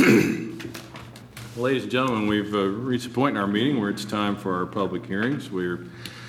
Ladies and gentlemen, we've reached a point in our meeting where it's time for our public hearings. We're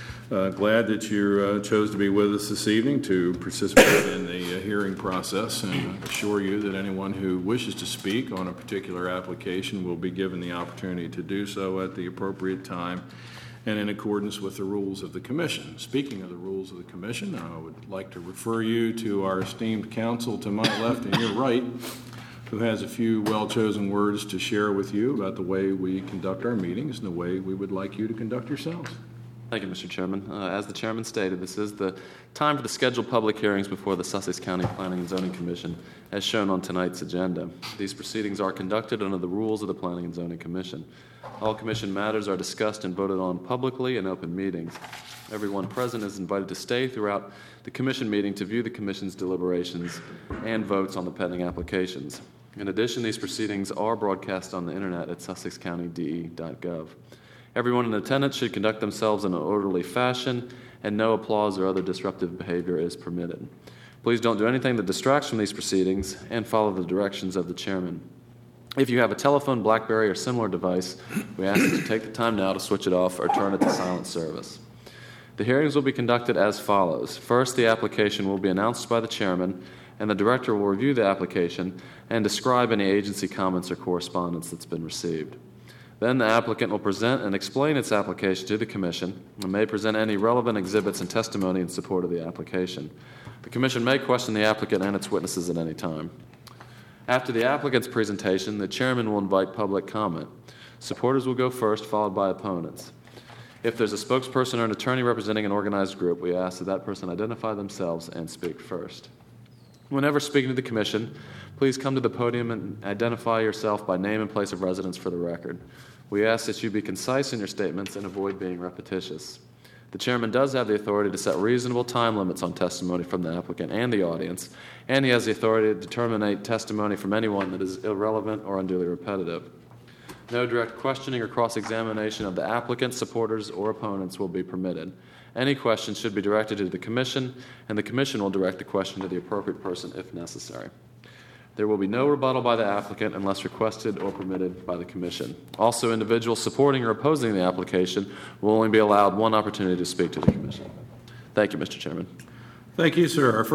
glad that you chose to be with us this evening to participate in the hearing process, and I assure you that anyone who wishes to speak on a particular application will be given the opportunity to do so at the appropriate time and in accordance with the rules of the Commission. Speaking of the rules of the Commission, I would like to refer you to our esteemed counsel to my left and your right, who has a few well-chosen words to share with you about the way we conduct our meetings and the way we would like you to conduct yourselves. Thank you, Mr. Chairman. As the Chairman stated, this is the time for the scheduled public hearings before the Sussex County Planning and Zoning Commission, as shown on tonight's agenda. These proceedings are conducted under the rules of the Planning and Zoning Commission. All Commission matters are discussed and voted on publicly in open meetings. Everyone present is invited to stay throughout the Commission meeting to view the Commission's deliberations and votes on the pending applications. In addition, these proceedings are broadcast on the internet at sussexcountyde.gov. Everyone in attendance should conduct themselves in an orderly fashion, and no applause or other disruptive behavior is permitted. Please don't do anything that distracts from these proceedings, and follow the directions of the Chairman. If you have a telephone, BlackBerry, or similar device, we ask that you take the time now to switch it off or turn it to silent service. The hearings will be conducted as follows. First, the application will be announced by the Chairman, and the Director will review the application and describe any agency comments or correspondence that's been received. Then the applicant will present and explain its application to the Commission and may present any relevant exhibits and testimony in support of the application. The Commission may question the applicant and its witnesses at any time. After the applicant's presentation, the Chairman will invite public comment. Supporters will go first, followed by opponents. If there's a spokesperson or an attorney representing an organized group, we ask that that person identify themselves and speak first. Whenever speaking to the Commission, please come to the podium and identify yourself by name and place of residence for the record. We ask that you be concise in your statements and avoid being repetitious. The Chairman does have the authority to set reasonable time limits on testimony from the applicant and the audience, and he has the authority to terminate testimony from anyone that is irrelevant or unduly repetitive. No direct questioning or cross-examination of the applicant, supporters, or opponents will be permitted. Any questions should be directed to the Commission, and the Commission will direct the question to the appropriate person if necessary. There will be no rebuttal by the applicant unless requested or permitted by the Commission. Also, individuals supporting or opposing the application will only be allowed one opportunity to speak to the Commission. Thank you, Mr. Chairman. Thank you, sir.